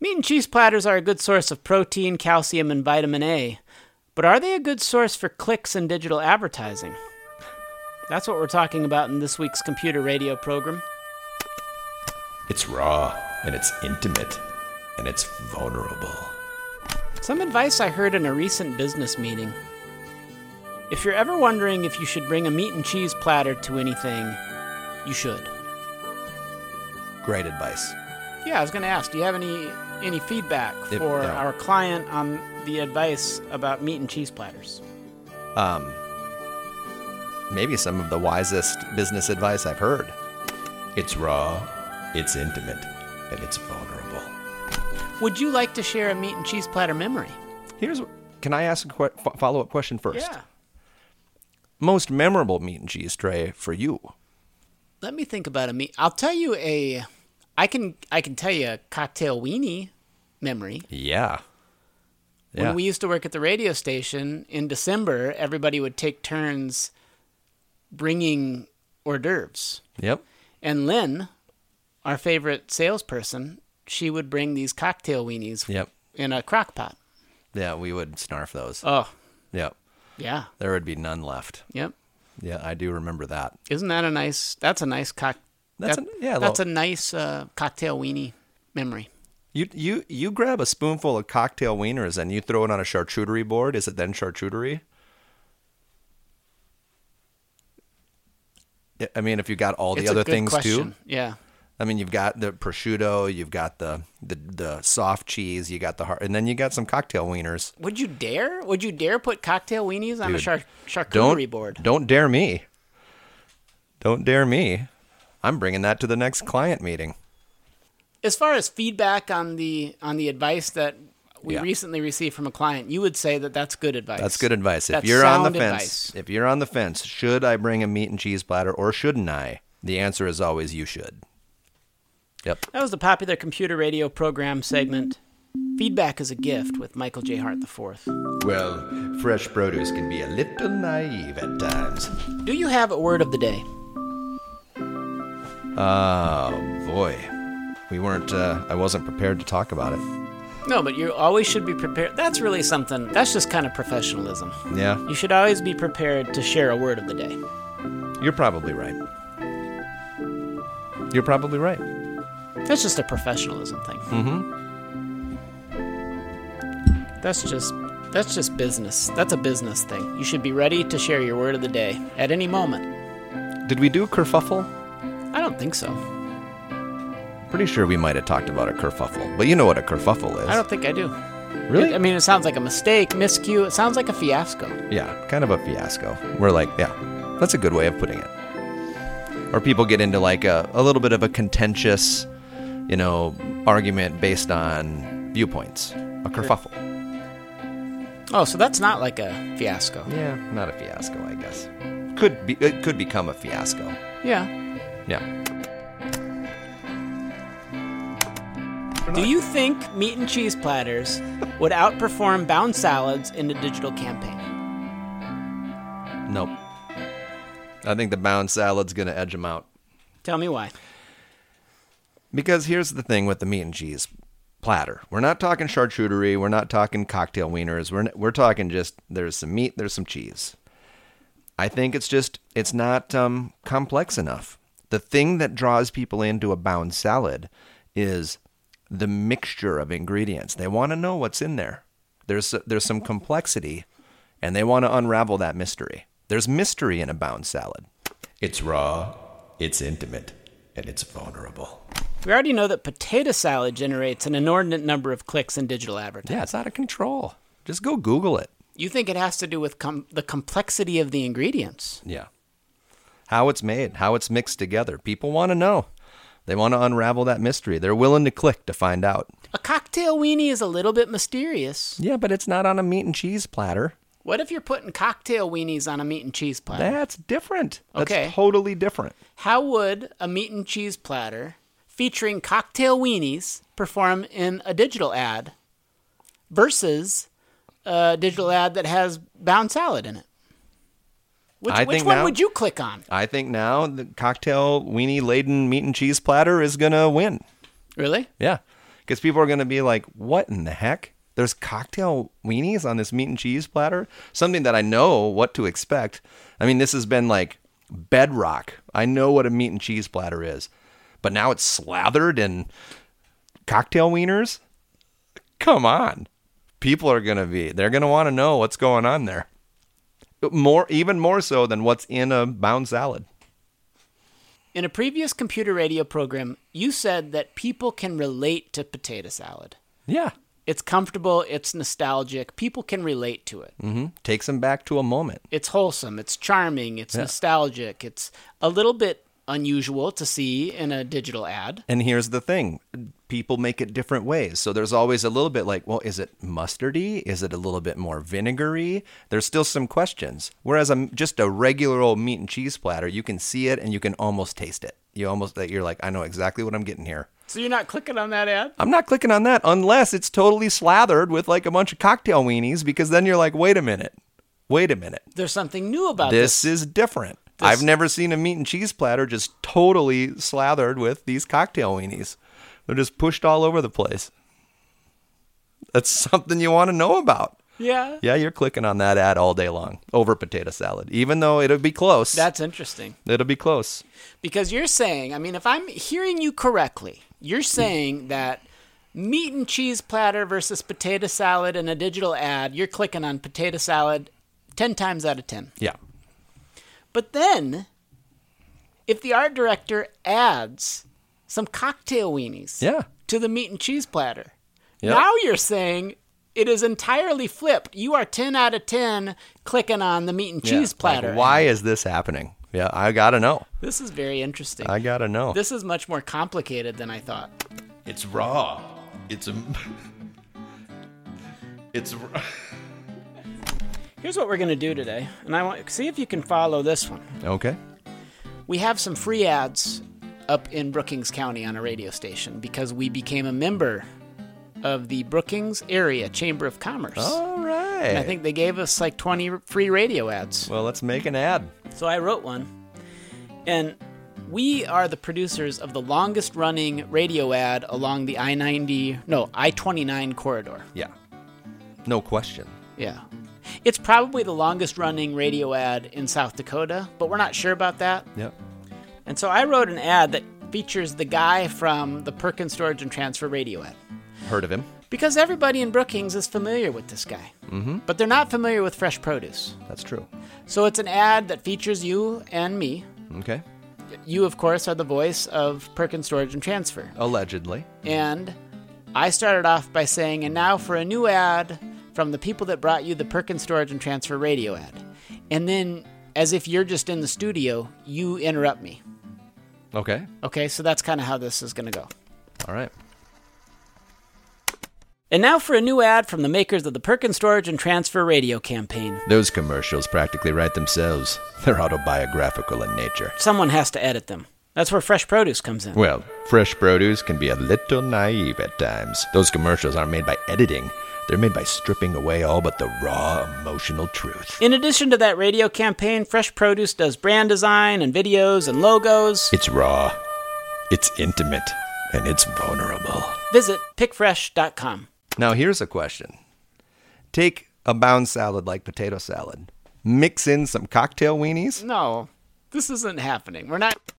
Meat and cheese platters are a good source of protein, calcium, and vitamin A. But are they a good source for clicks and digital advertising? That's what we're talking about in this week's computer radio program. It's raw, and it's intimate, and it's vulnerable. Some advice I heard in a recent business meeting. If you're ever wondering if you should bring a meat and cheese platter to anything, you should. Great advice. Yeah, I was going to ask, do you have any feedback for our client on the advice about meat and cheese platters? Maybe some of the wisest business advice I've heard. It's raw, it's intimate, and it's vulnerable. Would you like to share a meat and cheese platter memory? Can I ask a follow-up question first? Yeah. Most memorable meat and cheese tray for you? Let me think about a meat. I'll tell you I can tell you a cocktail weenie memory. Yeah. When we used to work at the radio station, in December, everybody would take turns bringing hors d'oeuvres. Yep. And Lynn, our favorite salesperson, she would bring these cocktail weenies in a crock pot. Yeah, we would snarf those. Oh. Yep. Yeah. There would be none left. Yep. Yeah, I do remember that. Isn't that a nice cocktail weenie memory. You grab a spoonful of cocktail wieners and you throw it on a charcuterie board. Is it then charcuterie? I mean, if you got all the other things question. too. Yeah. I mean, you've got the prosciutto, you've got the soft cheese, you got the hard, and then you got some cocktail wieners. Would you dare? Would you dare put cocktail weenies on a charcuterie board? Don't dare me. Don't dare me. I'm bringing that to the next client meeting. As far as feedback on the advice that we recently received from a client, you would say that that's good advice. That's good advice. That's if you're on the advice. fence, should I bring a meat and cheese platter or shouldn't I? The answer is always you should. Yep. That was the popular computer radio program segment, Feedback is a Gift with Michael J. Hart IV. Well, fresh produce can be a little naive at times. Do you have a word of the day? Oh, boy. I wasn't prepared to talk about it. No, but you always should be prepared. That's really something, that's just kind of professionalism. Yeah. You should always be prepared to share a word of the day. You're probably right. You're probably right. That's just a professionalism thing. Mm-hmm. That's just business. That's a business thing. You should be ready to share your word of the day at any moment. Did we do kerfuffle? I don't think so. Pretty sure we might have talked about a kerfuffle, but you know what a kerfuffle is. I don't think I do. Really? It sounds like a mistake, miscue. It sounds like a fiasco. Yeah, kind of a fiasco. We're like, that's a good way of putting it. Or people get into like a little bit of a contentious, argument based on viewpoints. A kerfuffle. Oh, so that's not like a fiasco. Yeah, not a fiasco, I guess. It could become a fiasco. Yeah. Yeah. Do you think meat and cheese platters would outperform bound salads in a digital campaign? Nope. I think the bound salad's going to edge them out. Tell me why. Because here's the thing with the meat and cheese platter. We're not talking charcuterie. We're not talking cocktail wieners. We're talking just there's some meat, there's some cheese. I think it's not complex enough. The thing that draws people into a bound salad is the mixture of ingredients. They want to know what's in there. There's some complexity, and they want to unravel that mystery. There's mystery in a bound salad. It's raw, it's intimate, and it's vulnerable. We already know that potato salad generates an inordinate number of clicks in digital advertising. Yeah, it's out of control. Just go Google it. You think it has to do with the complexity of the ingredients? Yeah. How it's made, how it's mixed together. People want to know. They want to unravel that mystery. They're willing to click to find out. A cocktail weenie is a little bit mysterious. Yeah, but it's not on a meat and cheese platter. What if you're putting cocktail weenies on a meat and cheese platter? That's different. Okay. That's totally different. How would a meat and cheese platter featuring cocktail weenies perform in a digital ad versus a digital ad that has bound salad in it? Which one would you click on? I think now the cocktail weenie-laden meat and cheese platter is going to win. Really? Yeah. Because people are going to be like, what in the heck? There's cocktail weenies on this meat and cheese platter? Something that I know what to expect. I mean, this has been like bedrock. I know what a meat and cheese platter is. But now it's slathered in cocktail wieners? Come on. People are going to be, they're going to want to know what's going on there. Even more so than what's in a bound salad. In a previous computer radio program, you said that people can relate to potato salad. Yeah. It's comfortable, it's nostalgic, people can relate to it. Mm-hmm. Takes them back to a moment. It's wholesome, it's charming, it's nostalgic, it's a little bit unusual to see in a digital ad. And here's the thing. People make it different ways. So there's always a little bit like, well, is it mustardy? Is it a little bit more vinegary? There's still some questions. Whereas just a regular old meat and cheese platter, you can see it and you can almost taste it. You're like, I know exactly what I'm getting here. So you're not clicking on that ad? I'm not clicking on that unless it's totally slathered with like a bunch of cocktail weenies, because then you're like, wait a minute. There's something new about this. This is different. I've never seen a meat and cheese platter just totally slathered with these cocktail weenies. They're just pushed all over the place. That's something you want to know about. Yeah. Yeah, you're clicking on that ad all day long over potato salad, even though it'll be close. That's interesting. It'll be close. Because you're saying, I mean, if I'm hearing you correctly, you're saying that meat and cheese platter versus potato salad in a digital ad, you're clicking on potato salad 10 times out of 10. Yeah. But then, if the art director adds some cocktail weenies to the meat and cheese platter, now you're saying it is entirely flipped. You are 10 out of 10 clicking on the meat and cheese platter. Like, why is this happening? Yeah, I got to know. This is very interesting. I got to know. This is much more complicated than I thought. It's raw. It's raw. Here's what we're going to do today, and I want see if you can follow this one. Okay. We have some free ads up in Brookings County on a radio station because we became a member of the Brookings Area Chamber of Commerce. All right. And I think they gave us like 20 free radio ads. Well, let's make an ad. So I wrote one, and we are the producers of the longest running radio ad along the I-29 corridor. Yeah. No question. Yeah. It's probably the longest running radio ad in South Dakota, but we're not sure about that. Yep. And so I wrote an ad that features the guy from the Perkins Storage and Transfer radio ad. Heard of him? Because everybody in Brookings is familiar with this guy. Mm-hmm. But they're not familiar with fresh produce. That's true. So it's an ad that features you and me. Okay. You, of course, are the voice of Perkins Storage and Transfer. Allegedly. And I started off by saying, and now for a new ad from the people that brought you the Perkins Storage and Transfer radio ad. And then, as if you're just in the studio, you interrupt me. Okay. Okay, so that's kind of how this is going to go. All right. And now for a new ad from the makers of the Perkins Storage and Transfer radio campaign. Those commercials practically write themselves. They're autobiographical in nature. Someone has to edit them. That's where fresh produce comes in. Well, fresh produce can be a little naive at times. Those commercials aren't made by editing. They're made by stripping away all but the raw, emotional truth. In addition to that radio campaign, Fresh Produce does brand design and videos and logos. It's raw, it's intimate, and it's vulnerable. Visit pickfresh.com. Now here's a question. Take a bound salad like potato salad. Mix in some cocktail weenies. No, this isn't happening. We're not...